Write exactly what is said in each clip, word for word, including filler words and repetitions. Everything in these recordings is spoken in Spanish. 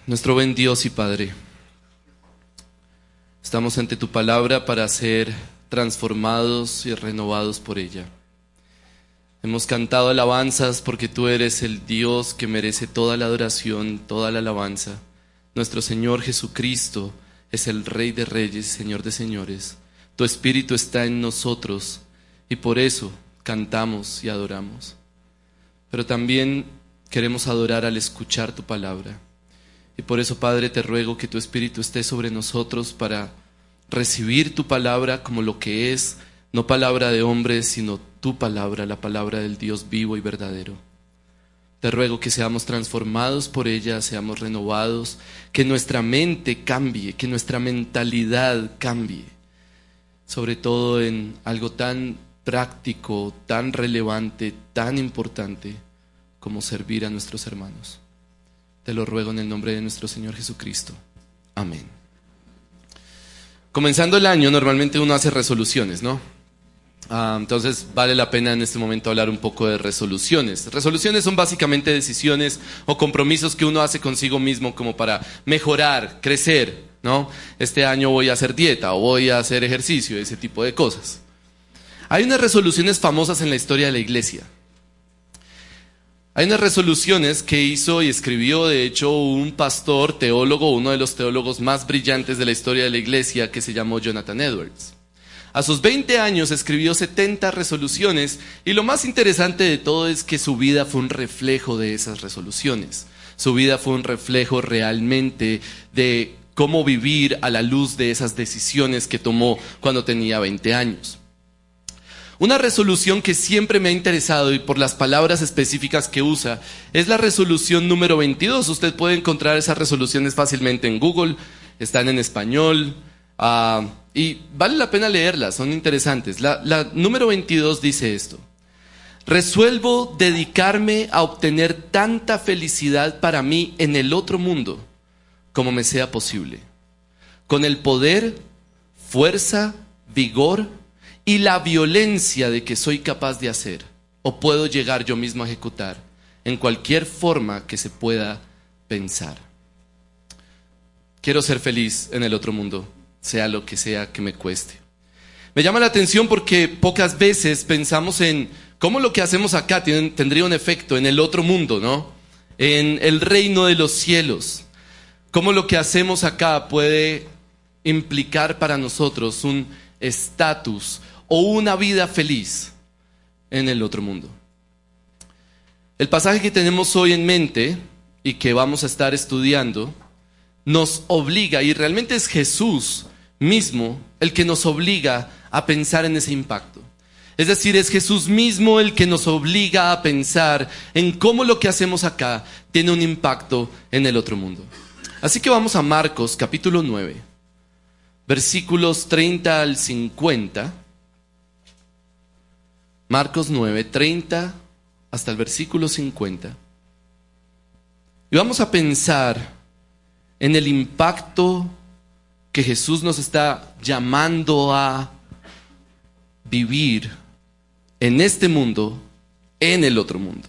Nuestro buen Dios y Padre, estamos ante tu palabra para ser transformados y renovados por ella. Hemos cantado alabanzas porque tú eres el Dios que merece toda la adoración, toda la alabanza. Nuestro Señor Jesucristo es el Rey de Reyes y Señor de Señores. Tu Espíritu está en nosotros y por eso cantamos y adoramos. Pero también queremos adorar al escuchar tu palabra. Y por eso, Padre, te ruego que tu Espíritu esté sobre nosotros para recibir tu palabra como lo que es, no palabra de hombres, sino tu palabra, la palabra del Dios vivo y verdadero. Te ruego que seamos transformados por ella, seamos renovados, que nuestra mente cambie, que nuestra mentalidad cambie, sobre todo en algo tan práctico, tan relevante, tan importante como servir a nuestros hermanos. Te lo ruego en el nombre de nuestro Señor Jesucristo. Amén. Comenzando el año, normalmente uno hace resoluciones, ¿no? Ah, entonces vale la pena en este momento hablar un poco de resoluciones. Resoluciones son básicamente decisiones o compromisos que uno hace consigo mismo como para mejorar, crecer, ¿no? Este año voy a hacer dieta o voy a hacer ejercicio, ese tipo de cosas. Hay unas resoluciones famosas en la historia de la iglesia. Hay unas resoluciones que hizo y escribió, de hecho, un pastor, teólogo, uno de los teólogos más brillantes de la historia de la iglesia, que se llamó Jonathan Edwards. A sus veinte años escribió setenta resoluciones y lo más interesante de todo es que su vida fue un reflejo de esas resoluciones. Su vida fue un reflejo realmente de cómo vivir a la luz de esas decisiones que tomó cuando tenía veinte años. Una resolución que siempre me ha interesado y por las palabras específicas que usa es la resolución número veintidós. Usted puede encontrar esas resoluciones fácilmente en Google, están en español uh, y vale la pena leerlas, son interesantes. La, la número veintidós dice esto: resuelvo dedicarme a obtener tanta felicidad para mí en el otro mundo como me sea posible, con el poder, fuerza, vigor y la violencia de que soy capaz de hacer o puedo llegar yo mismo a ejecutar en cualquier forma que se pueda pensar. Quiero ser feliz en el otro mundo, sea lo que sea que me cueste. Me llama la atención porque pocas veces pensamos en cómo lo que hacemos acá tiene, tendría un efecto en el otro mundo, ¿no? En el reino de los cielos. Cómo lo que hacemos acá puede implicar para nosotros un estatus o una vida feliz en el otro mundo. El pasaje que tenemos hoy en mente y que vamos a estar estudiando nos obliga, y realmente es Jesús mismo el que nos obliga a pensar en ese impacto. Es decir, es Jesús mismo el que nos obliga a pensar en cómo lo que hacemos acá tiene un impacto en el otro mundo. Así que vamos a Marcos capítulo nueve, versículos treinta al cincuenta. Marcos nueve, treinta hasta el versículo cincuenta. Y vamos a pensar en el impacto que Jesús nos está llamando a vivir en este mundo, en el otro mundo.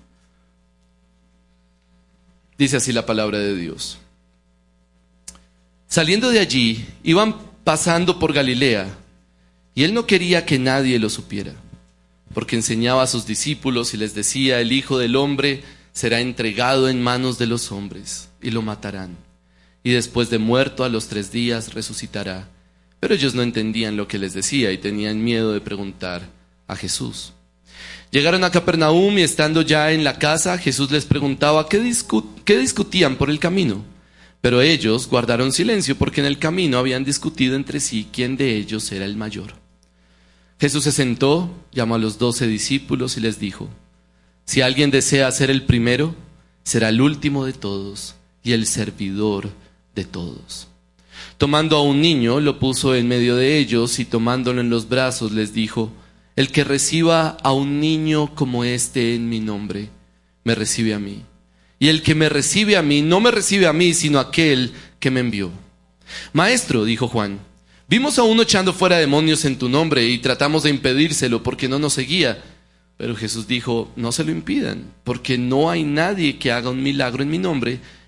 Dice así la palabra de Dios. Saliendo de allí, iban pasando por Galilea, y él no quería que nadie lo supiera, porque enseñaba a sus discípulos y les decía: el Hijo del Hombre será entregado en manos de los hombres, y lo matarán, y después de muerto a los tres días resucitará. Pero ellos no entendían lo que les decía y tenían miedo de preguntar a Jesús. Llegaron a Capernaum y estando ya en la casa, Jesús les preguntaba qué, discu- qué discutían por el camino. Pero ellos guardaron silencio porque en el camino habían discutido entre sí quién de ellos era el mayor. Jesús se sentó, llamó a los doce discípulos y les dijo: si alguien desea ser el primero, será el último de todos y el servidor de todos. Tomando a un niño, lo puso en medio de ellos y tomándolo en los brazos les dijo: el que reciba a un niño como este en mi nombre, me recibe a mí. Y el que me recibe a mí, no me recibe a mí, sino a aquel que me envió. Maestro, dijo Juan, vimos a uno echando fuera demonios en tu nombre y tratamos de impedírselo porque no nos seguía. Pero Jesús dijo: no se lo impidan, porque no hay nadie que haga un milagro en mi nombre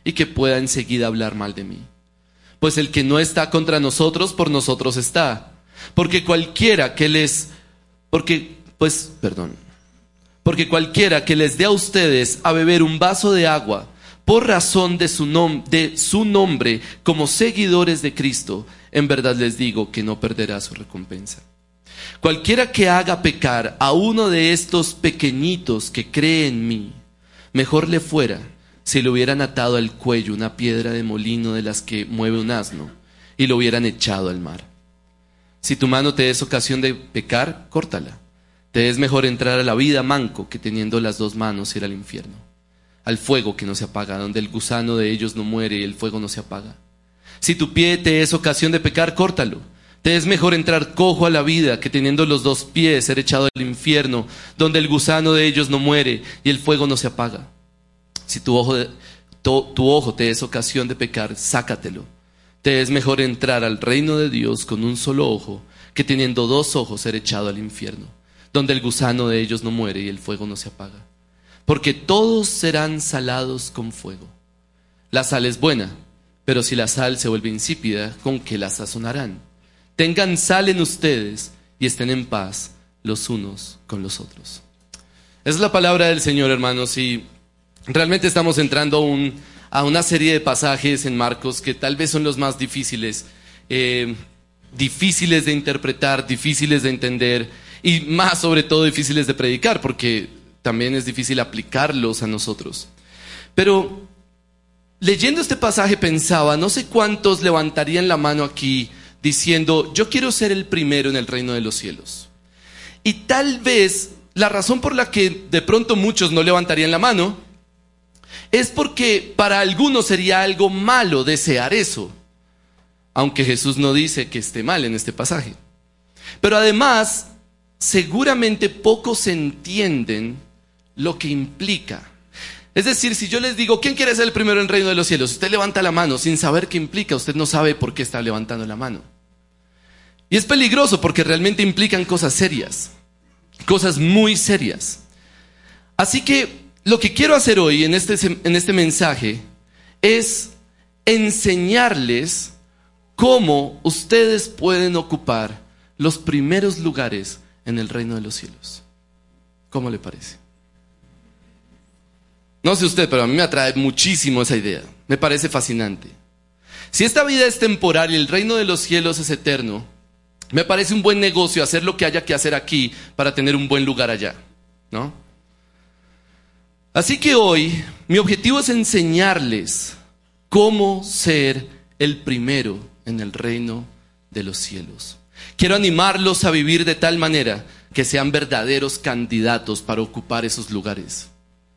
y que pueda enseguida hablar mal de mí. Pues el que no está contra nosotros, por nosotros está. Porque cualquiera que les, porque, pues, perdón, porque cualquiera que les dé a ustedes a beber un vaso de agua, por razón de su, nom de su nombre, como seguidores de Cristo, en verdad les digo que no perderá su recompensa. Cualquiera que haga pecar a uno de estos pequeñitos que cree en mí, mejor le fuera si le hubieran atado al cuello una piedra de molino de las que mueve un asno y lo hubieran echado al mar. Si tu mano te es ocasión de pecar, córtala. Te es mejor entrar a la vida manco que teniendo las dos manos ir al infierno, al fuego que no se apaga, donde el gusano de ellos no muere y el fuego no se apaga. Si tu pie te es ocasión de pecar, córtalo. Te es mejor entrar cojo a la vida que teniendo los dos pies ser echado al infierno, donde el gusano de ellos no muere y el fuego no se apaga. Si tu ojo, de, tu, tu ojo te es ocasión de pecar, sácatelo. Te es mejor entrar al reino de Dios con un solo ojo que teniendo dos ojos ser echado al infierno, donde el gusano de ellos no muere y el fuego no se apaga. Porque todos serán salados con fuego. La sal es buena, pero si la sal se vuelve insípida, ¿con qué la sazonarán? Tengan sal en ustedes y estén en paz los unos con los otros. Esa es la palabra del Señor, hermanos, y realmente estamos entrando a, un, a una serie de pasajes en Marcos que tal vez son los más difíciles, eh, difíciles de interpretar, difíciles de entender y más sobre todo difíciles de predicar, porque también es difícil aplicarlos a nosotros. Pero leyendo este pasaje pensaba, no sé cuántos levantarían la mano aquí diciendo, yo quiero ser el primero en el reino de los cielos. Y tal vez la razón por la que de pronto muchos no levantarían la mano es porque para algunos sería algo malo desear eso, aunque Jesús no dice que esté mal en este pasaje. Pero además, seguramente pocos entienden lo que implica. Es decir, si yo les digo, ¿quién quiere ser el primero en el reino de los cielos? Usted levanta la mano sin saber qué implica, usted no sabe por qué está levantando la mano. Y es peligroso porque realmente implican cosas serias, cosas muy serias. Así que lo que quiero hacer hoy en este, en este mensaje es enseñarles cómo ustedes pueden ocupar los primeros lugares en el reino de los cielos. ¿Cómo le parece? No sé usted, pero a mí me atrae muchísimo esa idea. Me parece fascinante. Si esta vida es temporal y el reino de los cielos es eterno, me parece un buen negocio hacer lo que haya que hacer aquí para tener un buen lugar allá, ¿no? Así que hoy mi objetivo es enseñarles cómo ser el primero en el reino de los cielos. Quiero animarlos a vivir de tal manera que sean verdaderos candidatos para ocupar esos lugares.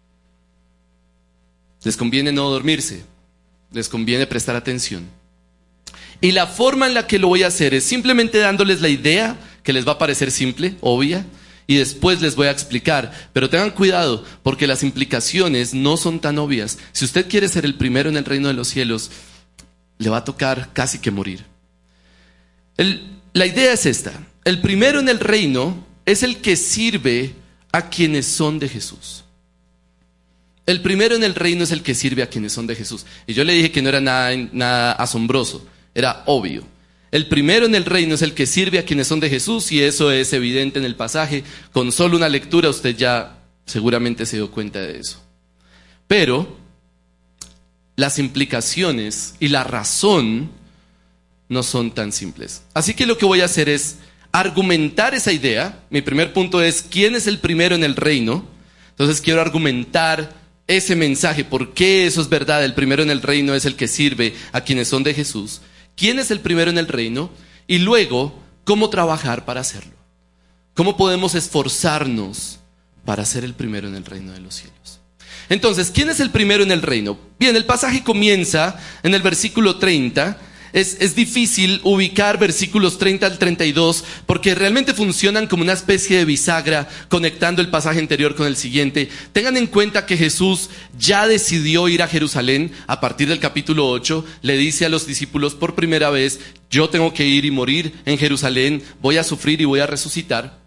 Les conviene no dormirse, les conviene prestar atención. Y la forma en la que lo voy a hacer es simplemente dándoles la idea, que les va a parecer simple, obvia, y después les voy a explicar. Pero tengan cuidado, porque las implicaciones no son tan obvias. Si usted quiere ser el primero en el reino de los cielos, le va a tocar casi que morir. El, la idea es esta: el primero en el reino es el que sirve a quienes son de Jesús. El primero en el reino es el que sirve a quienes son de Jesús. Y yo le dije que no era nada, nada asombroso, era obvio. El primero en el reino es el que sirve a quienes son de Jesús, y eso es evidente en el pasaje. Con solo una lectura usted ya seguramente se dio cuenta de eso. Pero las implicaciones y la razón no son tan simples. Así que lo que voy a hacer es argumentar esa idea. Mi primer punto es, ¿quién es el primero en el reino? Entonces quiero argumentar ese mensaje, por qué eso es verdad. El primero en el reino es el que sirve a quienes son de Jesús. ¿Quién es el primero en el reino? Y luego, ¿cómo trabajar para hacerlo? ¿Cómo podemos esforzarnos para ser el primero en el reino de los cielos? Entonces, ¿quién es el primero en el reino? Bien, el pasaje comienza en el versículo treinta. Es, es difícil ubicar versículos treinta al treinta y dos porque realmente funcionan como una especie de bisagra conectando el pasaje anterior con el siguiente. Tengan en cuenta que Jesús ya decidió ir a Jerusalén. A partir del capítulo ocho le dice a los discípulos por primera vez: yo tengo que ir y morir en Jerusalén, voy a sufrir y voy a resucitar.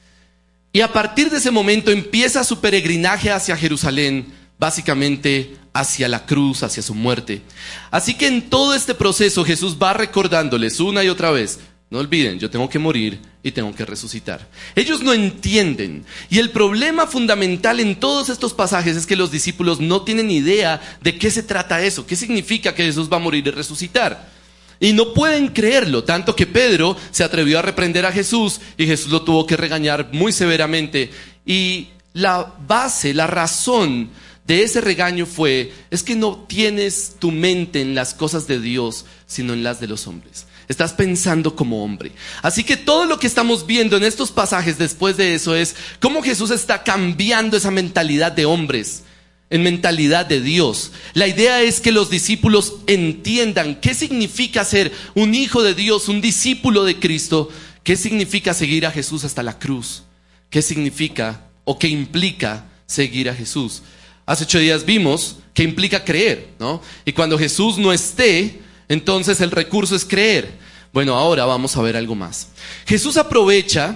Y a partir de ese momento empieza su peregrinaje hacia Jerusalén, básicamente hacia la cruz, hacia su muerte. Así que en todo este proceso Jesús va recordándoles una y otra vez: no olviden, yo tengo que morir y tengo que resucitar. Ellos no entienden. Y el problema fundamental en todos estos pasajes es que los discípulos no tienen idea de qué se trata eso, qué significa que Jesús va a morir y resucitar. Y no pueden creerlo, tanto que Pedro se atrevió a reprender a Jesús y Jesús lo tuvo que regañar muy severamente. Y la base, la razón de ese regaño fue: es que no tienes tu mente en las cosas de Dios, sino en las de los hombres. Estás pensando como hombre. Así que todo lo que estamos viendo en estos pasajes después de eso es cómo Jesús está cambiando esa mentalidad de hombres en mentalidad de Dios. La idea es que los discípulos entiendan qué significa ser un hijo de Dios, un discípulo de Cristo, qué significa seguir a Jesús hasta la cruz, qué significa o qué implica seguir a Jesús. Hace ocho días vimos que implica creer, ¿no? Y cuando Jesús no esté, entonces el recurso es creer. Bueno, ahora vamos a ver algo más. Jesús aprovecha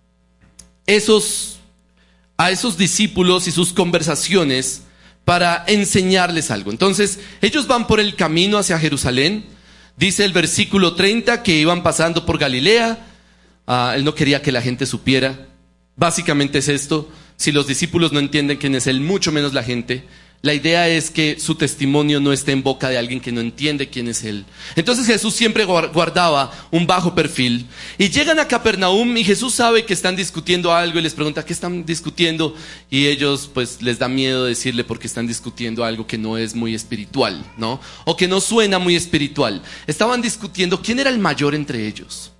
esos, a esos discípulos y sus conversaciones para enseñarles algo. Entonces, ellos van por el camino hacia Jerusalén. Dice el versículo treinta que iban pasando por Galilea. Uh, él no quería que la gente supiera. Básicamente es esto: si los discípulos no entienden quién es él, mucho menos la gente. La idea es que su testimonio no esté en boca de alguien que no entiende quién es él. Entonces Jesús siempre guardaba un bajo perfil. Y llegan a Capernaum y Jesús sabe que están discutiendo algo y les pregunta: ¿qué están discutiendo? Y ellos pues les da miedo decirle porque están discutiendo algo que no es muy espiritual, ¿no? O que no suena muy espiritual. Estaban discutiendo quién era el mayor entre ellos.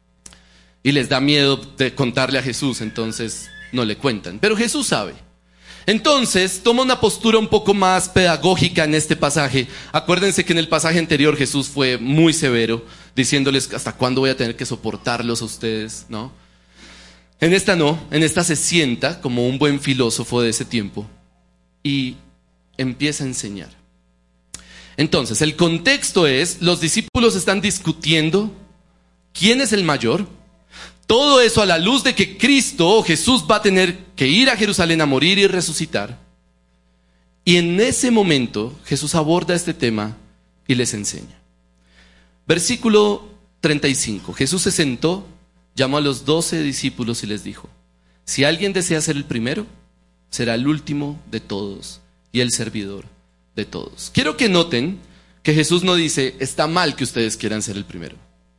Y les da miedo de contarle a Jesús, entonces no le cuentan. Pero Jesús sabe. Entonces toma una postura un poco más pedagógica en este pasaje. Acuérdense que en el pasaje anterior Jesús fue muy severo, diciéndoles: ¿hasta cuándo voy a tener que soportarlos a ustedes? ¿No? En esta no, en esta se sienta como un buen filósofo de ese tiempo y empieza a enseñar. Entonces el contexto es: los discípulos están discutiendo quién es el mayor. Todo eso a la luz de que Cristo o Jesús va a tener que ir a Jerusalén a morir y resucitar. Y en ese momento Jesús aborda este tema y les enseña. Versículo treinta y cinco. Jesús se sentó, llamó a los doce discípulos y les dijo: si alguien desea ser el primero, será el último de todos y el servidor de todos. Quiero que noten que Jesús no dice: está mal que ustedes quieran ser el primero.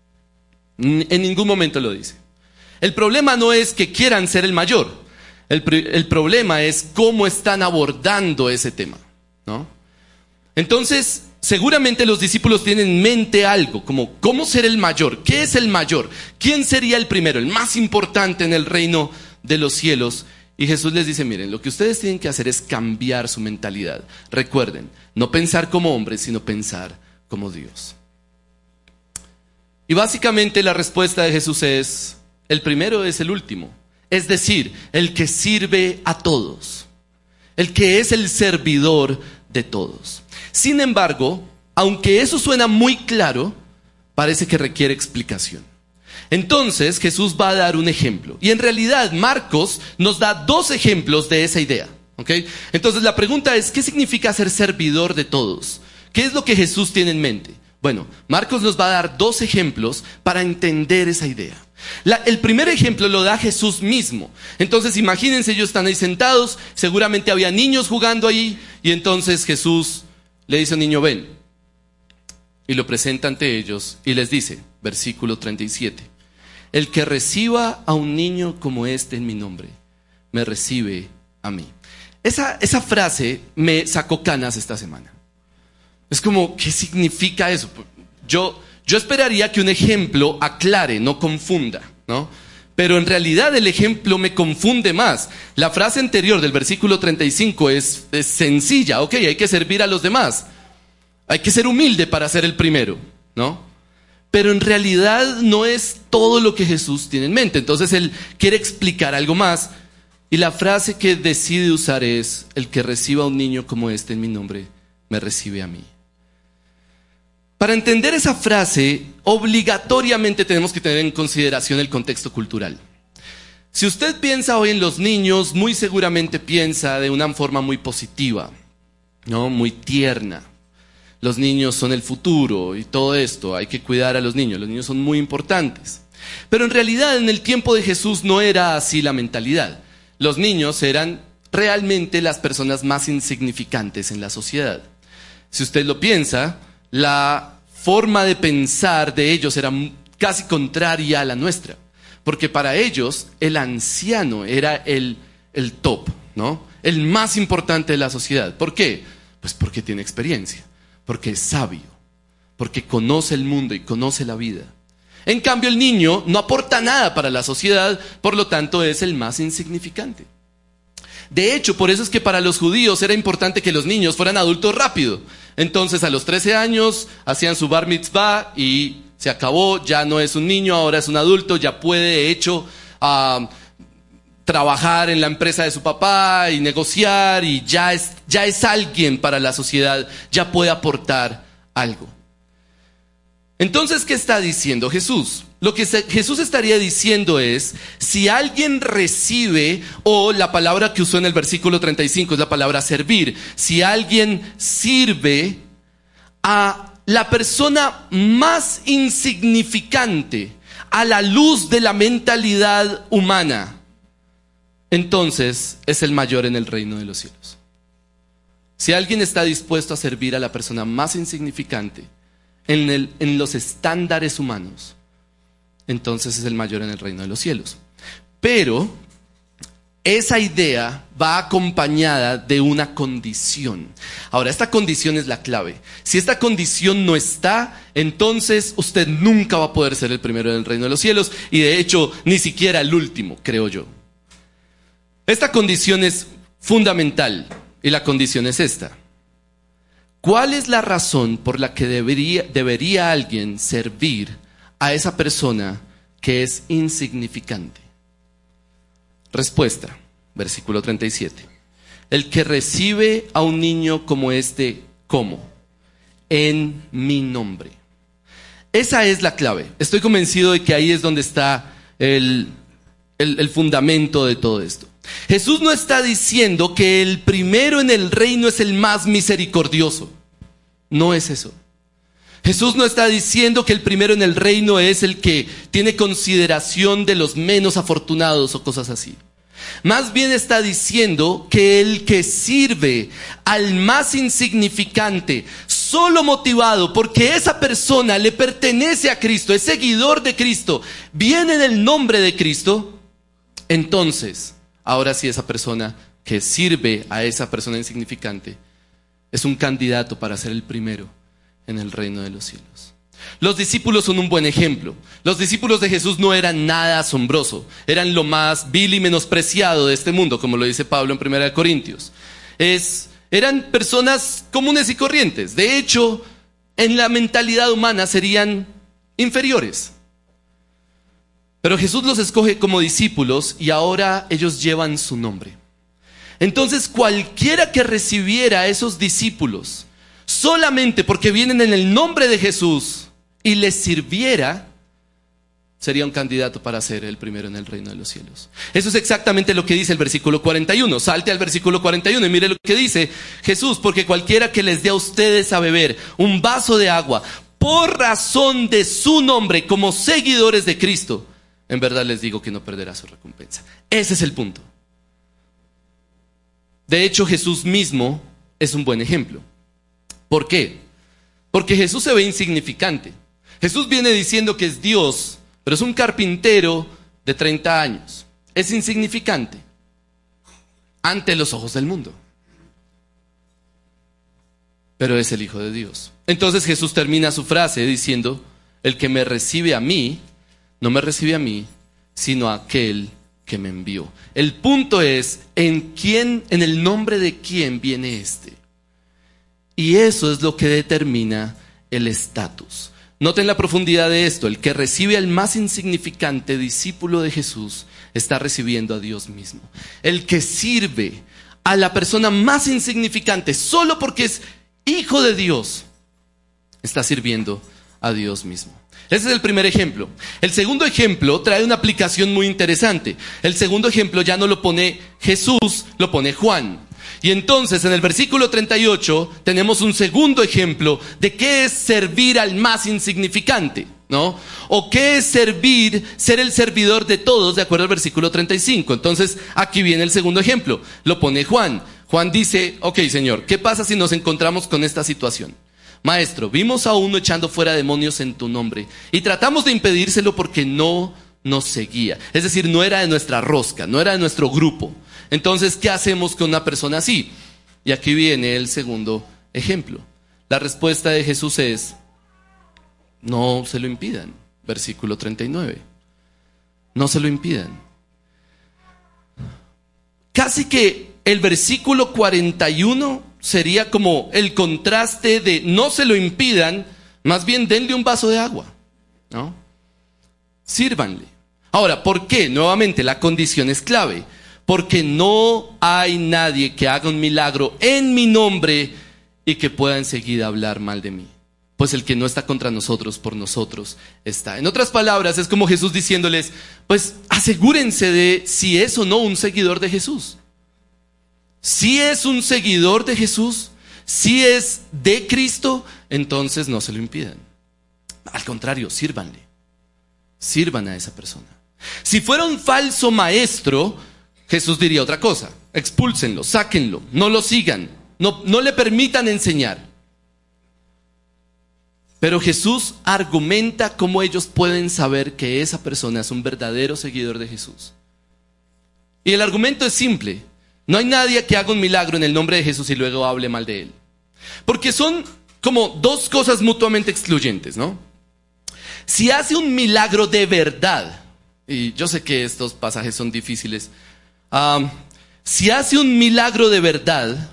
En ningún momento lo dice. El problema no es que quieran ser el mayor. El, el problema es cómo están abordando ese tema, ¿no? Entonces, seguramente los discípulos tienen en mente algo, como ¿cómo ser el mayor? ¿Qué es el mayor? ¿Quién sería el primero, el más importante en el reino de los cielos? Y Jesús les dice: miren, lo que ustedes tienen que hacer es cambiar su mentalidad. Recuerden, no pensar como hombres, sino pensar como Dios. Y básicamente la respuesta de Jesús es: el primero es el último, es decir, el que sirve a todos, el que es el servidor de todos. Sin embargo, aunque eso suena muy claro, parece que requiere explicación. Entonces Jesús va a dar un ejemplo, y en realidad Marcos nos da dos ejemplos de esa idea, ¿ok? Entonces la pregunta es: ¿qué significa ser servidor de todos? ¿Qué es lo que Jesús tiene en mente? Bueno, Marcos nos va a dar dos ejemplos para entender esa idea. La, el primer ejemplo lo da Jesús mismo. Entonces imagínense, ellos están ahí sentados, seguramente había niños jugando ahí, y entonces Jesús le dice a un niño: ven, y lo presenta ante ellos y les dice, versículo treinta y siete: el que reciba a un niño como este en mi nombre, me recibe a mí. Esa, esa frase me sacó canas esta semana. Es como, ¿qué significa eso? Yo, yo esperaría que un ejemplo aclare, no confunda, ¿no? Pero en realidad el ejemplo me confunde más. La frase anterior del versículo treinta y cinco es, es sencilla. Ok, hay que servir a los demás. Hay que ser humilde para ser el primero, ¿no? Pero en realidad no es todo lo que Jesús tiene en mente. Entonces él quiere explicar algo más. Y la frase que decide usar es: el que reciba a un niño como este en mi nombre, me recibe a mí. Para entender esa frase, obligatoriamente tenemos que tener en consideración el contexto cultural. Si usted piensa hoy en los niños, muy seguramente piensa de una forma muy positiva. ¿no? Muy tierna. Los niños son el futuro y todo esto, hay que cuidar a los niños, los niños son muy importantes. Pero en realidad en el tiempo de Jesús no era así la mentalidad. Los niños eran realmente las personas más insignificantes en la sociedad. Si usted lo piensa, la forma de pensar de ellos era casi contraria a la nuestra. Porque para ellos el anciano era el, el top, ¿no? El más importante de la sociedad. ¿Por qué? Pues porque tiene experiencia, porque es sabio, porque conoce el mundo y conoce la vida. En cambio el niño no aporta nada para la sociedad, por lo tanto es el más insignificante. De hecho, por eso es que para los judíos era importante que los niños fueran adultos rápido. Entonces a los trece años hacían su bar mitzvah y se acabó, ya no es un niño, ahora es un adulto, ya puede de hecho uh, trabajar en la empresa de su papá y negociar y ya es, ya es alguien para la sociedad, ya puede aportar algo. Entonces, ¿qué está diciendo Jesús? Lo que se, Jesús estaría diciendo es, si alguien recibe, o la palabra que usó en el versículo treinta y cinco es la palabra servir, si alguien sirve a la persona más insignificante a la luz de la mentalidad humana, entonces es el mayor en el reino de los cielos. Si alguien está dispuesto a servir a la persona más insignificante en, el, en los estándares humanos, entonces es el mayor en el reino de los cielos. Pero esa idea va acompañada de una condición. Ahora, esta condición es la clave. Si esta condición no está, entonces usted nunca va a poder ser el primero en el reino de los cielos y de hecho ni siquiera el último, creo yo. Esta condición es fundamental y la condición es esta. ¿Cuál es la razón por la que debería, debería alguien servir a esa persona que es insignificante? Respuesta, versículo treinta y siete. El que recibe a un niño como este, ¿cómo? En mi nombre. Esa es la clave. Estoy convencido de que ahí es donde está el, el, el fundamento de todo esto. Jesús no está diciendo que el primero en el reino es el más misericordioso. No es eso. Jesús no está diciendo que el primero en el reino es el que tiene consideración de los menos afortunados o cosas así. Más bien está diciendo que el que sirve al más insignificante, solo motivado porque esa persona le pertenece a Cristo, es seguidor de Cristo, viene en el nombre de Cristo, entonces, ahora sí esa persona que sirve a esa persona insignificante es un candidato para ser el primero en el reino de los cielos. Los discípulos son un buen ejemplo. Los discípulos de Jesús no eran nada asombroso, eran lo más vil y menospreciado de este mundo, como lo dice Pablo en primera de Corintios. Es, eran personas comunes y corrientes. De hecho, en la mentalidad humana serían inferiores. Pero Jesús los escoge como discípulos y ahora ellos llevan su nombre. Entonces cualquiera que recibiera a esos discípulos solamente porque vienen en el nombre de Jesús y les sirviera, sería un candidato para ser el primero en el reino de los cielos. Eso es exactamente lo que dice el versículo cuarenta y uno. Salte al versículo cuarenta y uno y mire lo que dice Jesús: porque cualquiera que les dé a ustedes a beber un vaso de agua por razón de su nombre como seguidores de Cristo, en verdad les digo que no perderá su recompensa. Ese es el punto. De hecho, Jesús mismo es un buen ejemplo. ¿Por qué? Porque Jesús se ve insignificante. Jesús viene diciendo que es Dios, pero es un carpintero de treinta años. Es insignificante ante los ojos del mundo, pero es el Hijo de Dios. Entonces Jesús termina su frase diciendo: el que me recibe a mí, no me recibe a mí, sino a aquel que me envió. El punto es en quién, en el nombre de quién viene este. Y eso es lo que determina el estatus. Noten la profundidad de esto: el que recibe al más insignificante discípulo de Jesús está recibiendo a Dios mismo. El que sirve a la persona más insignificante solo porque es hijo de Dios está sirviendo a Dios mismo. Ese es el primer ejemplo. El segundo ejemplo trae una aplicación muy interesante. El segundo ejemplo ya no lo pone Jesús, lo pone Juan. Y entonces en el versículo treinta y ocho tenemos un segundo ejemplo de qué es servir al más insignificante, ¿no? O qué es servir, ser el servidor de todos, de acuerdo al versículo treinta y cinco. Entonces aquí viene el segundo ejemplo, lo pone Juan. Juan dice, ok Señor, ¿qué pasa si nos encontramos con esta situación? Maestro, vimos a uno echando fuera demonios en tu nombre y tratamos de impedírselo porque no nos seguía. Es decir, no era de nuestra rosca, no era de nuestro grupo. Entonces, ¿qué hacemos con una persona así? Y aquí viene el segundo ejemplo. La respuesta de Jesús es, no se lo impidan. Versículo treinta y nueve. No se lo impidan. Casi que el versículo cuarenta y uno sería como el contraste de no se lo impidan, más bien denle un vaso de agua, ¿no? Sírvanle. Ahora, ¿por qué? Nuevamente, la condición es clave. Porque no hay nadie que haga un milagro en mi nombre y que pueda enseguida hablar mal de mí. Pues el que no está contra nosotros, por nosotros está. En otras palabras, es como Jesús diciéndoles, pues asegúrense de si es o no un seguidor de Jesús. Si es un seguidor de Jesús, si es de Cristo, entonces no se lo impidan. Al contrario, sírvanle. Sirvan a esa persona. Si fuera un falso maestro, Jesús diría otra cosa. Expúlsenlo, sáquenlo, no lo sigan, no, no le permitan enseñar. Pero Jesús argumenta cómo ellos pueden saber que esa persona es un verdadero seguidor de Jesús. Y el argumento es simple. No hay nadie que haga un milagro en el nombre de Jesús y luego hable mal de él. Porque son como dos cosas mutuamente excluyentes, ¿no? Si hace un milagro de verdad, y yo sé que estos pasajes son difíciles, um, si hace un milagro de verdad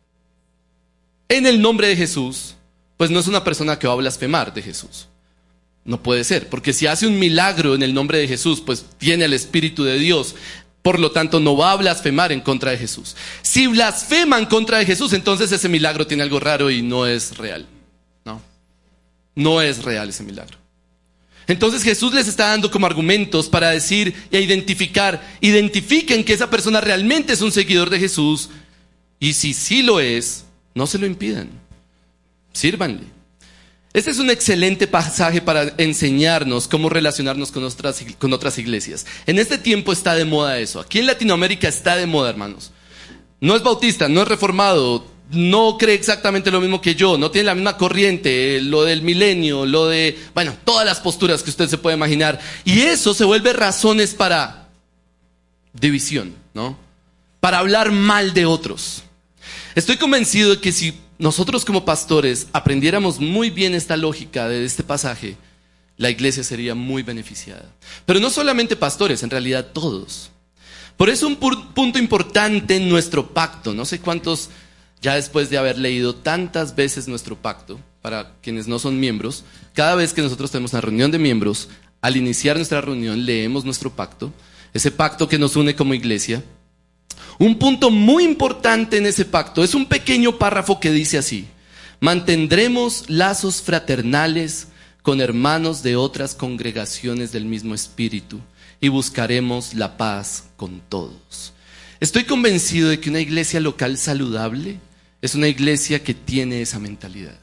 en el nombre de Jesús, pues no es una persona que va a blasfemar de Jesús. No puede ser, porque si hace un milagro en el nombre de Jesús, pues tiene el Espíritu de Dios. Por lo tanto, no va a blasfemar en contra de Jesús. Si blasfema en contra de Jesús, entonces ese milagro tiene algo raro y no es real. No, no es real ese milagro. Entonces Jesús les está dando como argumentos para decir y identificar, identifiquen que esa persona realmente es un seguidor de Jesús. Y si sí lo es, no se lo impidan. Sírvanle. Este es un excelente pasaje para enseñarnos cómo relacionarnos con otras, con otras iglesias. En este tiempo está de moda eso. Aquí en Latinoamérica está de moda, hermanos. No es bautista, no es reformado, no cree exactamente lo mismo que yo, no tiene la misma corriente, lo del milenio, lo de, bueno, todas las posturas que usted se puede imaginar. Y eso se vuelve razones para división, ¿no? Para hablar mal de otros. Estoy convencido de que si nosotros como pastores aprendiéramos muy bien esta lógica de este pasaje, la iglesia sería muy beneficiada. Pero no solamente pastores, en realidad todos. Por eso un punto importante en nuestro pacto, no sé cuántos, ya después de haber leído tantas veces nuestro pacto, para quienes no son miembros, cada vez que nosotros tenemos una reunión de miembros, al iniciar nuestra reunión leemos nuestro pacto, ese pacto que nos une como iglesia. Un punto muy importante en ese pacto es un pequeño párrafo que dice así: mantendremos lazos fraternales con hermanos de otras congregaciones del mismo espíritu y buscaremos la paz con todos. Estoy convencido de que una iglesia local saludable es una iglesia que tiene esa mentalidad.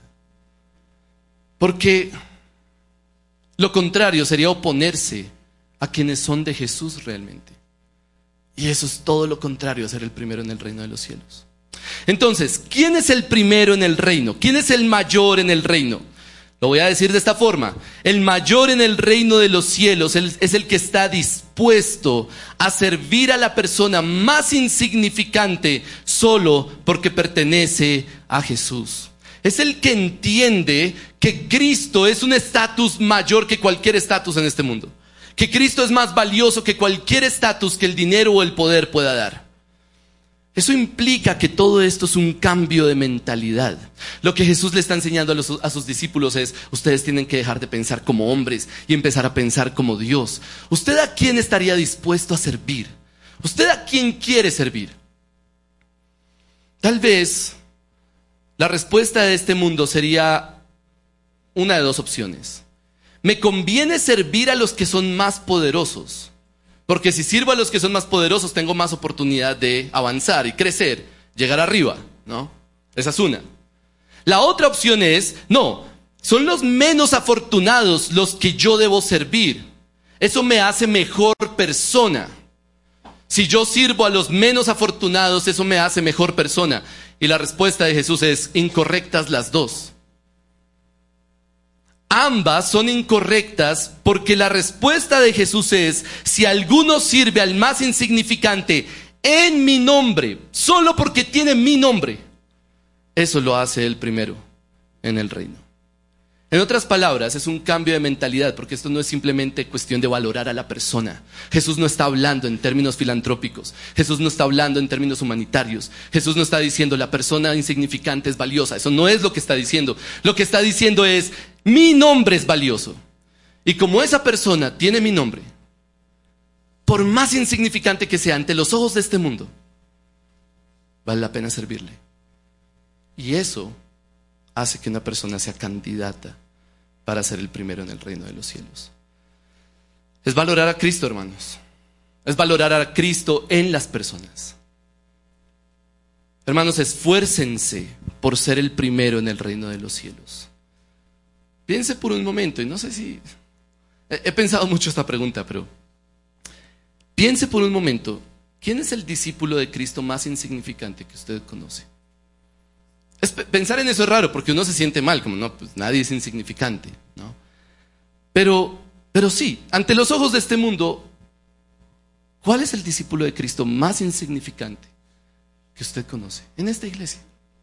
Porque lo contrario sería oponerse a quienes son de Jesús realmente. Y eso es todo lo contrario a ser el primero en el reino de los cielos. Entonces, ¿quién es el primero en el reino? ¿Quién es el mayor en el reino? Lo voy a decir de esta forma: el mayor en el reino de los cielos es el que está dispuesto a servir a la persona más insignificante solo porque pertenece a Jesús. Es el que entiende que Cristo es un estatus mayor que cualquier estatus en este mundo. Que Cristo es más valioso que cualquier estatus que el dinero o el poder pueda dar. Eso implica que todo esto es un cambio de mentalidad. Lo que Jesús le está enseñando a, los, a sus discípulos es: ustedes tienen que dejar de pensar como hombres y empezar a pensar como Dios. ¿Usted a quién estaría dispuesto a servir? ¿Usted a quién quiere servir? Tal vez la respuesta de este mundo sería una de dos opciones. Me conviene servir a los que son más poderosos, porque si sirvo a los que son más poderosos tengo más oportunidad de avanzar y crecer llegar arriba, ¿no? Esa es una. La otra opción es, no, son los menos afortunados los que yo debo servir. Eso me hace mejor persona. Si yo sirvo a los menos afortunados, eso me hace mejor persona. Y la respuesta de Jesús es, incorrectas las dos. Ambas son incorrectas porque la respuesta de Jesús es, si alguno sirve al más insignificante en mi nombre, solo porque tiene mi nombre, eso lo hace él primero en el reino. En otras palabras, es un cambio de mentalidad, porque esto no es simplemente cuestión de valorar a la persona. Jesús no está hablando en términos filantrópicos. Jesús no está hablando en términos humanitarios. Jesús no está diciendo la persona insignificante es valiosa. Eso no es lo que está diciendo. Lo que está diciendo es, mi nombre es valioso. Y como esa persona tiene mi nombre, por más insignificante que sea ante los ojos de este mundo, vale la pena servirle. Y eso hace que una persona sea candidata para ser el primero en el reino de los cielos. Es valorar a Cristo, hermanos. Es valorar a Cristo en las personas. Hermanos, esfuércense por ser el primero en el reino de los cielos. Piense por un momento, y no sé si... He, he pensado mucho esta pregunta, pero... Piense por un momento, ¿quién es el discípulo de Cristo más insignificante que usted conoce? Es, pensar en eso es raro porque uno se siente mal, como no, pues nadie es insignificante, ¿no? Pero, pero sí, ante los ojos de este mundo, ¿cuál es el discípulo de Cristo más insignificante que usted conoce en esta iglesia?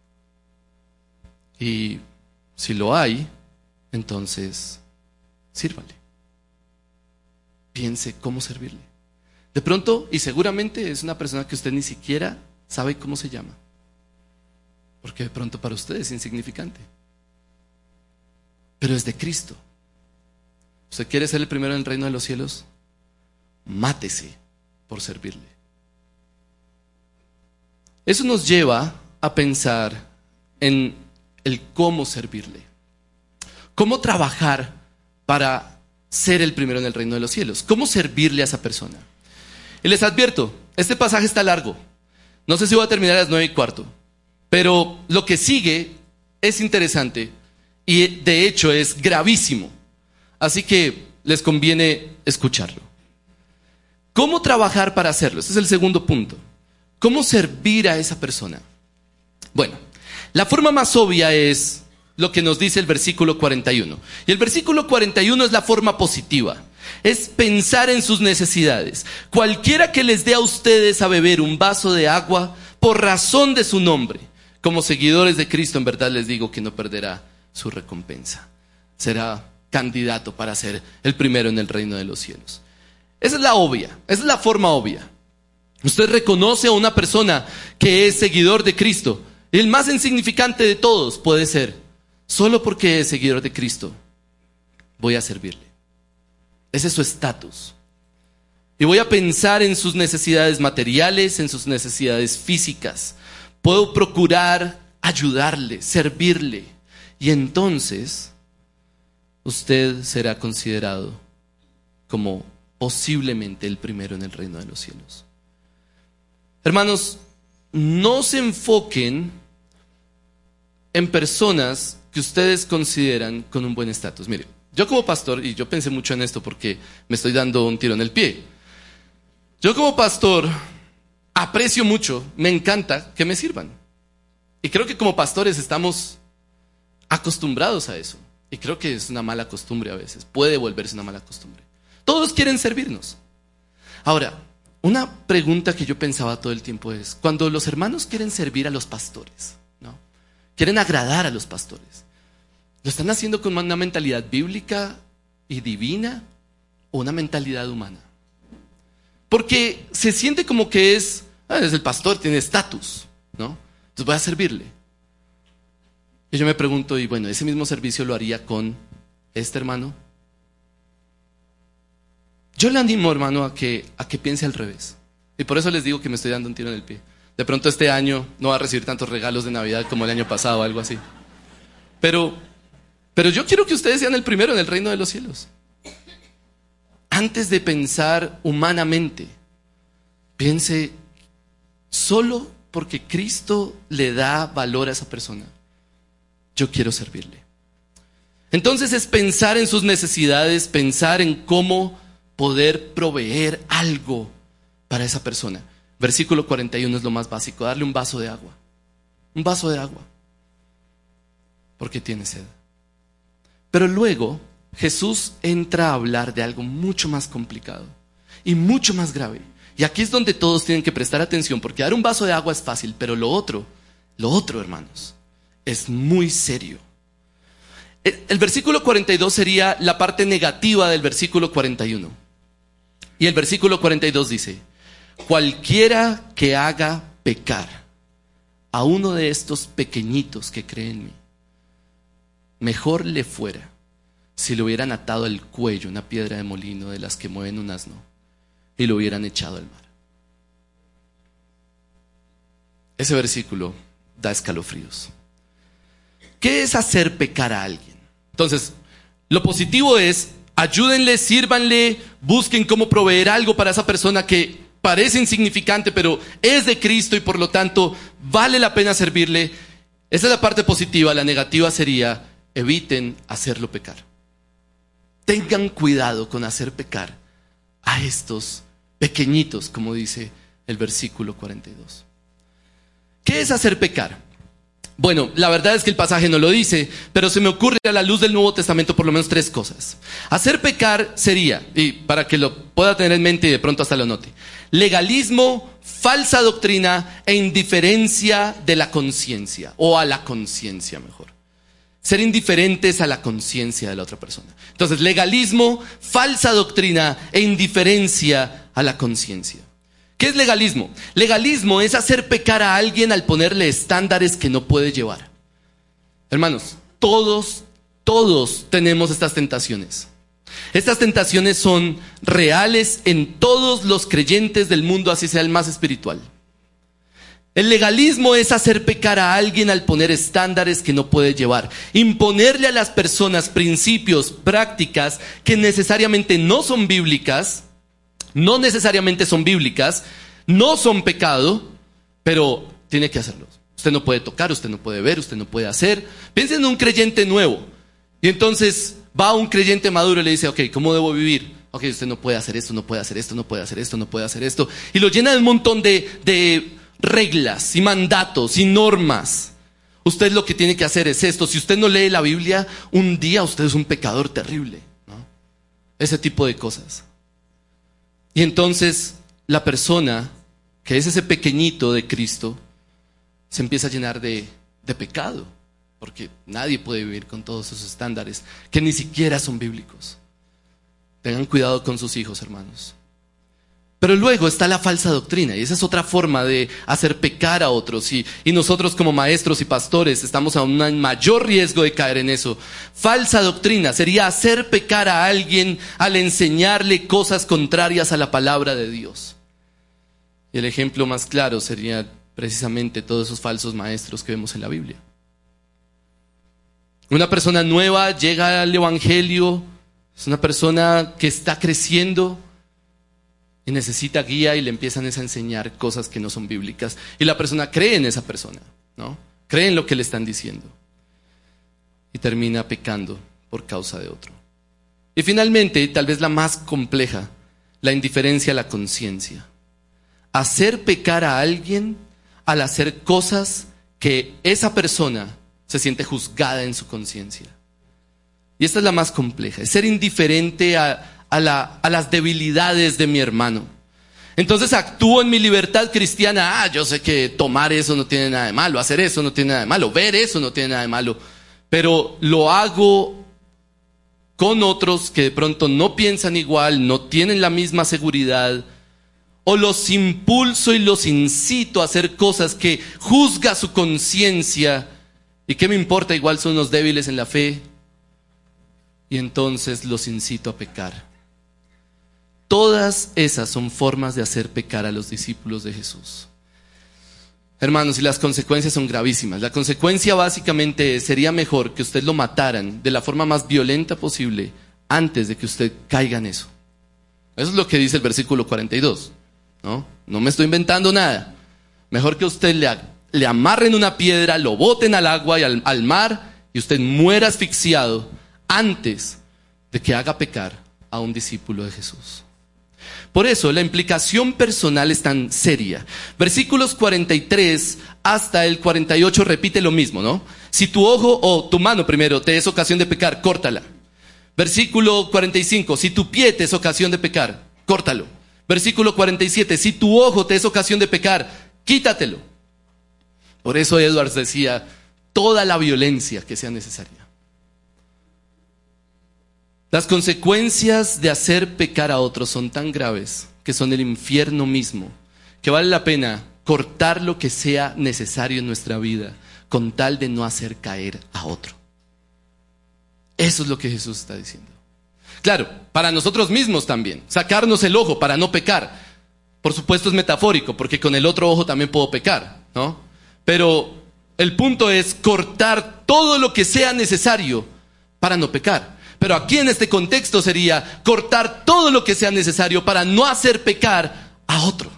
Y si lo hay, entonces sírvale. Piense cómo servirle. De pronto, y seguramente es una persona que usted ni siquiera sabe cómo se llama, porque de pronto para usted es insignificante, pero es de Cristo. ¿Usted quiere ser el primero en el reino de los cielos? Mátese por servirle. Eso nos lleva a pensar en el cómo servirle, cómo trabajar para ser el primero en el reino de los cielos, cómo servirle a esa persona. Y les advierto, este pasaje está largo, no sé si voy a terminar a las nueve y cuarto, pero lo que sigue es interesante y de hecho es gravísimo, así que les conviene escucharlo. ¿Cómo trabajar para hacerlo? Este es el segundo punto. ¿Cómo servir a esa persona? Bueno, la forma más obvia es lo que nos dice el versículo cuarenta y uno. Y el versículo cuarenta y uno es la forma positiva. Es pensar en sus necesidades. Cualquiera que les dé a ustedes a beber un vaso de agua por razón de su nombre, como seguidores de Cristo, en verdad les digo que no perderá su recompensa. Será candidato para ser el primero en el reino de los cielos. Esa es la obvia, esa es la forma obvia. Usted reconoce a una persona que es seguidor de Cristo, y el más insignificante de todos puede ser, solo porque es seguidor de Cristo, voy a servirle. Ese es su estatus. Y voy a pensar en sus necesidades materiales, en sus necesidades físicas. Puedo procurar ayudarle, servirle. Y entonces, usted será considerado como posiblemente el primero en el reino de los cielos. Hermanos, no se enfoquen en personas que ustedes consideran con un buen estatus. Mire, yo como pastor, y yo pensé mucho en esto porque me estoy dando un tiro en el pie. Yo como pastor aprecio mucho, me encanta que me sirvan. Y creo que como pastores estamos acostumbrados a eso. Y creo que es una mala costumbre a veces, puede volverse una mala costumbre. Todos quieren servirnos. Ahora, una pregunta que yo pensaba todo el tiempo es, cuando los hermanos quieren servir a los pastores, ¿no? Quieren agradar a los pastores, ¿lo están haciendo con una mentalidad bíblica y divina o una mentalidad humana? Porque se siente como que es, ah, es el pastor, tiene estatus, ¿no? Entonces voy a servirle. Y yo me pregunto, y bueno, ¿ese mismo servicio lo haría con este hermano? Yo le animo, hermano, a que, a que piense al revés. Y por eso les digo que me estoy dando un tiro en el pie. De pronto este año no va a recibir tantos regalos de Navidad como el año pasado o algo así. Pero, pero yo quiero que ustedes sean el primero en el reino de los cielos. Antes de pensar humanamente, piense solo porque Cristo le da valor a esa persona, yo quiero servirle. Entonces es pensar en sus necesidades, pensar en cómo poder proveer algo para esa persona. Versículo cuarenta y uno es lo más básico, darle un vaso de agua. Un vaso de agua. Porque tiene sed. Pero luego Jesús entra a hablar de algo mucho más complicado y mucho más grave. Y aquí es donde todos tienen que prestar atención, porque dar un vaso de agua es fácil, pero lo otro, lo otro, hermanos, es muy serio. El, el versículo cuarenta y dos sería la parte negativa del versículo cuarenta y uno. Y el versículo cuarenta y dos dice: cualquiera que haga pecar a uno de estos pequeñitos que creen en mí, mejor le fuera si le hubieran atado al cuello una piedra de molino de las que mueven un asno y lo hubieran echado al mar. Ese versículo da escalofríos. ¿Qué es hacer pecar a alguien? Entonces, lo positivo es: ayúdenle, sírvanle, busquen cómo proveer algo para esa persona que parece insignificante, pero es de Cristo y por lo tanto vale la pena servirle. Esa es la parte positiva. La negativa sería: eviten hacerlo pecar. Tengan cuidado con hacer pecar a estos pequeñitos, como dice el versículo cuarenta y dos. ¿Qué es hacer pecar? Bueno, la verdad es que el pasaje no lo dice, pero se me ocurre a la luz del Nuevo Testamento por lo menos tres cosas. Hacer pecar sería, y para que lo pueda tener en mente y de pronto hasta lo note: legalismo, falsa doctrina e indiferencia de la conciencia, o a la conciencia mejor. Ser indiferentes a la conciencia de la otra persona. Entonces, legalismo, falsa doctrina e indiferencia a la conciencia. ¿Qué es legalismo? Legalismo es hacer pecar a alguien al ponerle estándares que no puede llevar. Hermanos, todos, todos tenemos estas tentaciones. Estas tentaciones son reales en todos los creyentes del mundo, así sea el más espiritual. El legalismo es hacer pecar a alguien al poner estándares que no puede llevar. Imponerle a las personas principios, prácticas que necesariamente no son bíblicas, no necesariamente son bíblicas, no son pecado, pero tiene que hacerlos. Usted no puede tocar, usted no puede ver, usted no puede hacer. Piensen en un creyente nuevo. Y entonces va un creyente maduro y le dice: ok, ¿cómo debo vivir? Ok, usted no puede hacer esto, no puede hacer esto, no puede hacer esto, no puede hacer esto. Y lo llena de un montón de, de reglas y mandatos y normas. Usted lo que tiene que hacer es esto. Si usted no lee la Biblia, un día usted es un pecador terrible, ¿no? Ese tipo de cosas. Y entonces la persona, que es ese pequeñito de Cristo, se empieza a llenar de, de pecado, porque nadie puede vivir con todos esos estándares que ni siquiera son bíblicos. Tengan cuidado con sus hijos, hermanos. Pero luego está la falsa doctrina, y esa es otra forma de hacer pecar a otros, y, y nosotros como maestros y pastores estamos a un mayor riesgo de caer en eso. Falsa doctrina sería hacer pecar a alguien al enseñarle cosas contrarias a la palabra de Dios. Y el ejemplo más claro sería precisamente todos esos falsos maestros que vemos en la Biblia. Una persona nueva llega al evangelio, es una persona que está creciendo y necesita guía, y le empiezan a enseñar cosas que no son bíblicas. Y la persona cree en esa persona, ¿no? Cree en lo que le están diciendo. Y termina pecando por causa de otro. Y finalmente, tal vez la más compleja, la indiferencia a la conciencia. Hacer pecar a alguien al hacer cosas que esa persona se siente juzgada en su conciencia. Y esta es la más compleja, es ser indiferente a A, la, a las debilidades de mi hermano. Entonces actúo en mi libertad cristiana. Ah, yo sé que tomar eso no tiene nada de malo, hacer eso no tiene nada de malo, ver eso no tiene nada de malo, pero lo hago con otros que de pronto no piensan igual, no tienen la misma seguridad, o los impulso y los incito a hacer cosas que juzga su conciencia. ¿Y qué me importa? Igual son unos débiles en la fe. Y entonces los incito a pecar. Todas esas son formas de hacer pecar a los discípulos de Jesús. Hermanos, y las consecuencias son gravísimas. La consecuencia básicamente sería mejor que usted lo mataran de la forma más violenta posible antes de que usted caiga en eso. Eso es lo que dice el versículo cuarenta y dos, ¿no? No me estoy inventando nada. Mejor que usted le, le amarren una piedra, lo boten al agua y al, al mar y usted muera asfixiado antes de que haga pecar a un discípulo de Jesús. Por eso la implicación personal es tan seria. Versículos cuarenta y tres hasta el cuarenta y ocho repite lo mismo, ¿no? Si tu ojo o tu mano primero te es ocasión de pecar, córtala. Versículo cuarenta y cinco, si tu pie te es ocasión de pecar, córtalo. Versículo cuarenta y siete, si tu ojo te es ocasión de pecar, quítatelo. Por eso Edwards decía, toda la violencia que sea necesaria. Las consecuencias de hacer pecar a otros son tan graves que son el infierno mismo, que vale la pena cortar lo que sea necesario en nuestra vida con tal de no hacer caer a otro. Eso es lo que Jesús está diciendo. Claro, para nosotros mismos también, sacarnos el ojo para no pecar. Por supuesto es metafórico, porque con el otro ojo también puedo pecar, ¿no? Pero el punto es cortar todo lo que sea necesario para no pecar. Pero aquí en este contexto sería cortar todo lo que sea necesario para no hacer pecar a otro.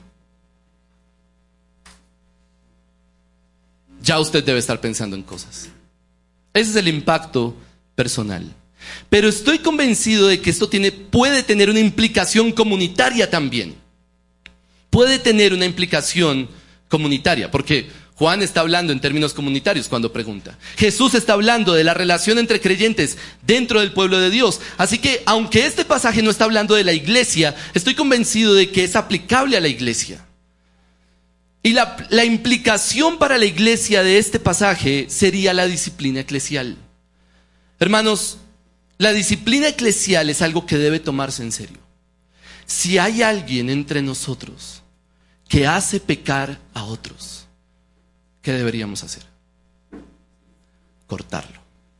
Ya usted debe estar pensando en cosas. Ese es el impacto personal. Pero estoy convencido de que esto tiene, puede tener una implicación comunitaria también. Puede tener una implicación comunitaria, porque Juan está hablando en términos comunitarios cuando pregunta. Jesús está hablando de la relación entre creyentes dentro del pueblo de Dios. Así que, aunque este pasaje no está hablando de la iglesia, estoy convencido de que es aplicable a la iglesia. Y la, la implicación para la iglesia de este pasaje sería la disciplina eclesial. Hermanos, la disciplina eclesial es algo que debe tomarse en serio. Si hay alguien entre nosotros que hace pecar a otros, ¿qué deberíamos hacer? Cortarlo,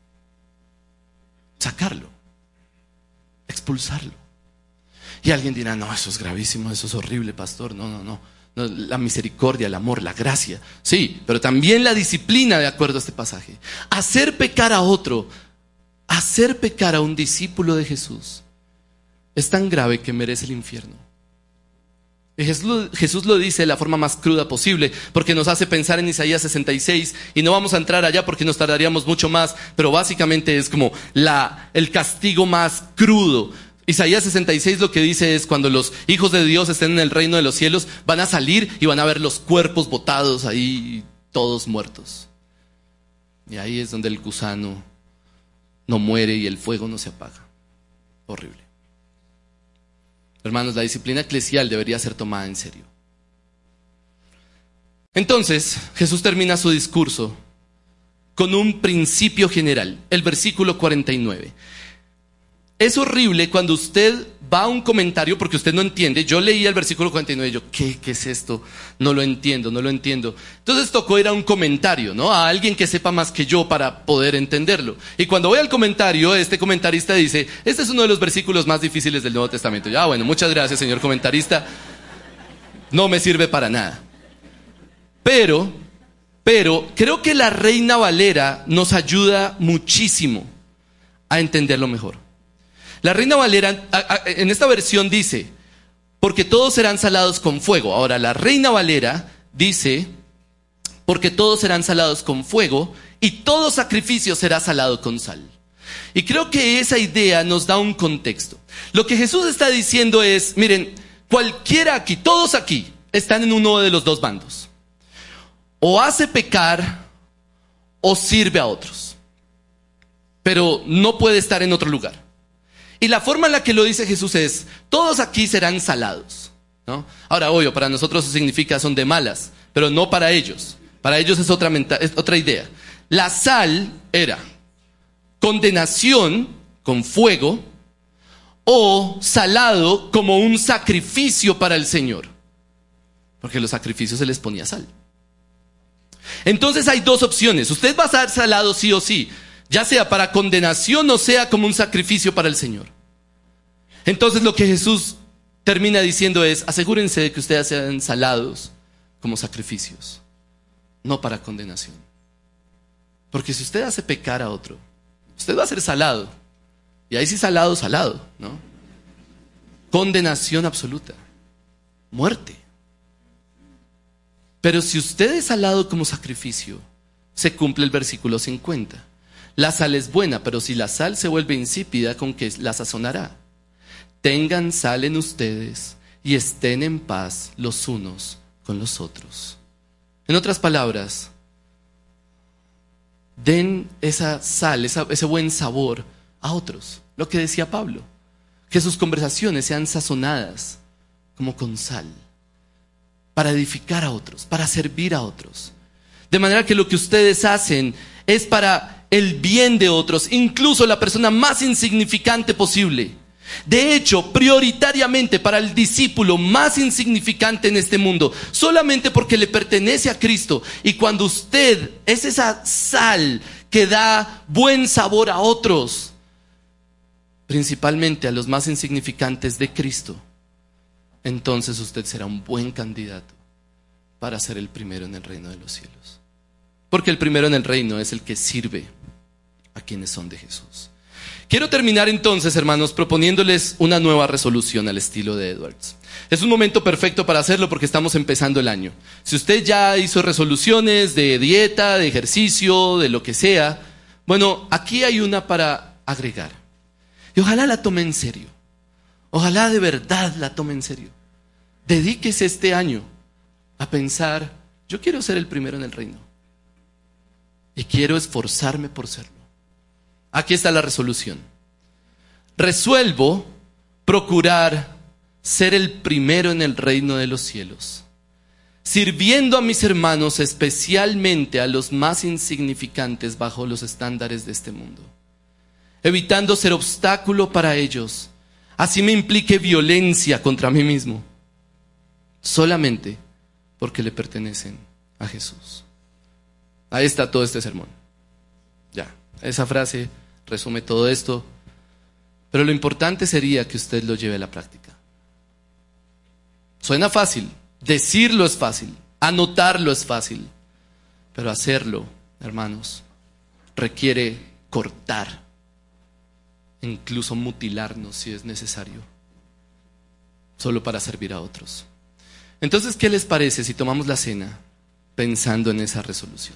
sacarlo, expulsarlo. Y alguien dirá, no, eso es gravísimo, eso es horrible, pastor. No, no, no, no. La misericordia, el amor, la gracia. Sí, pero también la disciplina de acuerdo a este pasaje. Hacer pecar a otro, hacer pecar a un discípulo de Jesús, es tan grave que merece el infierno. Y Jesús lo, Jesús lo dice de la forma más cruda posible, porque nos hace pensar en Isaías sesenta y seis, y no vamos a entrar allá porque nos tardaríamos mucho más, pero básicamente es como la, el castigo más crudo. Isaías sesenta y seis lo que dice es, cuando los hijos de Dios estén en el reino de los cielos, van a salir y van a ver los cuerpos botados ahí, todos muertos. Y ahí es donde el gusano no muere y el fuego no se apaga. Horrible. Hermanos, la disciplina eclesial debería ser tomada en serio. Entonces, Jesús termina su discurso con un principio general, el versículo cuarenta y nueve. Es horrible cuando usted va a un comentario porque usted no entiende. Yo leí el versículo cuarenta y nueve y yo, ¿qué, ¿qué es esto? No lo entiendo, no lo entiendo. Entonces tocó ir a un comentario, ¿no? A alguien que sepa más que yo para poder entenderlo. Y cuando voy al comentario, este comentarista dice, este es uno de los versículos más difíciles del Nuevo Testamento. Ya, bueno, muchas gracias, señor comentarista. No me sirve para nada. Pero, pero, creo que la Reina Valera nos ayuda muchísimo a entenderlo mejor. La Reina Valera en esta versión dice, porque todos serán salados con fuego. Ahora, la Reina Valera dice, porque todos serán salados con fuego y todo sacrificio será salado con sal. Y creo que esa idea nos da un contexto. Lo que Jesús está diciendo es, miren, cualquiera aquí, todos aquí, están en uno de los dos bandos. O hace pecar o sirve a otros. Pero no puede estar en otro lugar. Y la forma en la que lo dice Jesús es, todos aquí serán salados, ¿no? Ahora, obvio, para nosotros eso significa son de malas, pero no para ellos. Para ellos es otra, es otra idea. La sal era condenación con fuego o salado como un sacrificio para el Señor. Porque los sacrificios se les ponía sal. Entonces hay dos opciones. Usted va a ser salado sí o sí, ya sea para condenación o sea como un sacrificio para el Señor. Entonces lo que Jesús termina diciendo es, asegúrense de que ustedes sean salados como sacrificios, no para condenación. Porque si usted hace pecar a otro, usted va a ser salado. Y ahí sí salado, salado, ¿no? Condenación absoluta. Muerte. Pero si usted es salado como sacrificio, se cumple el versículo cincuenta. La sal es buena, pero si la sal se vuelve insípida, ¿con qué la sazonará? Tengan sal en ustedes y estén en paz los unos con los otros. En otras palabras, den esa sal, esa, ese buen sabor a otros. Lo que decía Pablo, que sus conversaciones sean sazonadas como con sal, para edificar a otros, para servir a otros. De manera que lo que ustedes hacen es para el bien de otros, incluso la persona más insignificante posible. De hecho, prioritariamente para el discípulo más insignificante en este mundo, solamente porque le pertenece a Cristo. Y cuando usted es esa sal que da buen sabor a otros, principalmente a los más insignificantes de Cristo, entonces usted será un buen candidato para ser el primero en el reino de los cielos. Porque el primero en el reino es el que sirve a quienes son de Jesús. Quiero terminar entonces, hermanos, proponiéndoles una nueva resolución al estilo de Edwards. Es un momento perfecto para hacerlo porque estamos empezando el año. Si usted ya hizo resoluciones de dieta, de ejercicio, de lo que sea, bueno, aquí hay una para agregar. Y ojalá la tome en serio. Ojalá de verdad la tome en serio. Dedíquese este año a pensar, yo quiero ser el primero en el reino. Y quiero esforzarme por serlo. Aquí está la resolución. Resuelvo procurar ser el primero en el reino de los cielos, sirviendo a mis hermanos, especialmente a los más insignificantes bajo los estándares de este mundo, evitando ser obstáculo para ellos, así me implique violencia contra mí mismo, solamente porque le pertenecen a Jesús. Ahí está todo este sermón. Ya, esa frase resume todo esto, pero lo importante sería que usted lo lleve a la práctica. Suena fácil, decirlo es fácil, anotarlo es fácil, pero hacerlo, hermanos, requiere cortar, incluso mutilarnos si es necesario, solo para servir a otros. Entonces, ¿qué les parece si tomamos la cena pensando en esa resolución?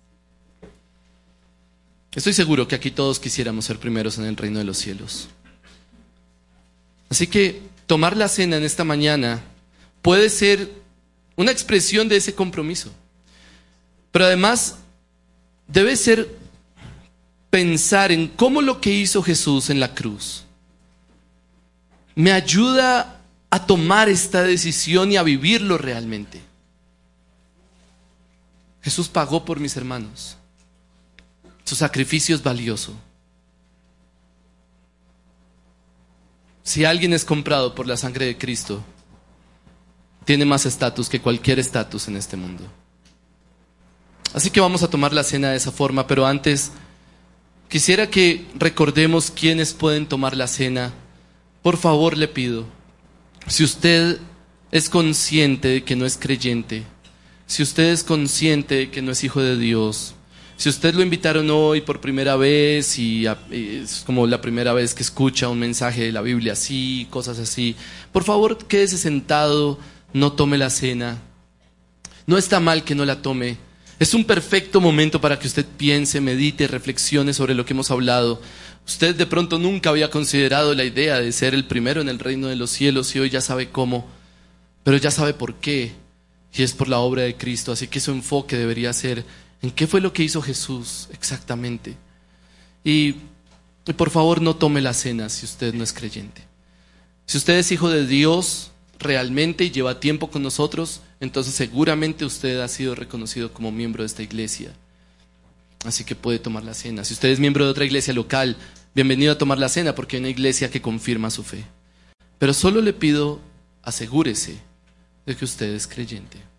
Estoy seguro que aquí todos quisiéramos ser primeros en el reino de los cielos. Así que tomar la cena en esta mañana puede ser una expresión de ese compromiso. Pero además debe ser pensar en cómo lo que hizo Jesús en la cruz me ayuda a tomar esta decisión y a vivirlo realmente. Jesús pagó por mis hermanos. Su sacrificio es valioso. Si alguien es comprado por la sangre de Cristo, tiene más estatus que cualquier estatus en este mundo. Así que vamos a tomar la cena de esa forma, pero antes quisiera que recordemos quiénes pueden tomar la cena. Por favor, le pido, si usted es consciente de que no es creyente, si usted es consciente de que no es hijo de Dios, si usted lo invitaron hoy por primera vez y es como la primera vez que escucha un mensaje de la Biblia así, cosas así, por favor quédese sentado, no tome la cena. No está mal que no la tome. Es un perfecto momento para que usted piense, medite, reflexione sobre lo que hemos hablado. Usted de pronto nunca había considerado la idea de ser el primero en el reino de los cielos y hoy ya sabe cómo, pero ya sabe por qué, y es por la obra de Cristo. Así que su enfoque debería ser en qué fue lo que hizo Jesús exactamente. Y, y por favor no tome la cena si usted no es creyente. Si usted es hijo de Dios realmente y lleva tiempo con nosotros, entonces seguramente usted ha sido reconocido como miembro de esta iglesia. Así que puede tomar la cena. Si usted es miembro de otra iglesia local, bienvenido a tomar la cena porque hay una iglesia que confirma su fe. Pero solo le pido, asegúrese de que usted es creyente.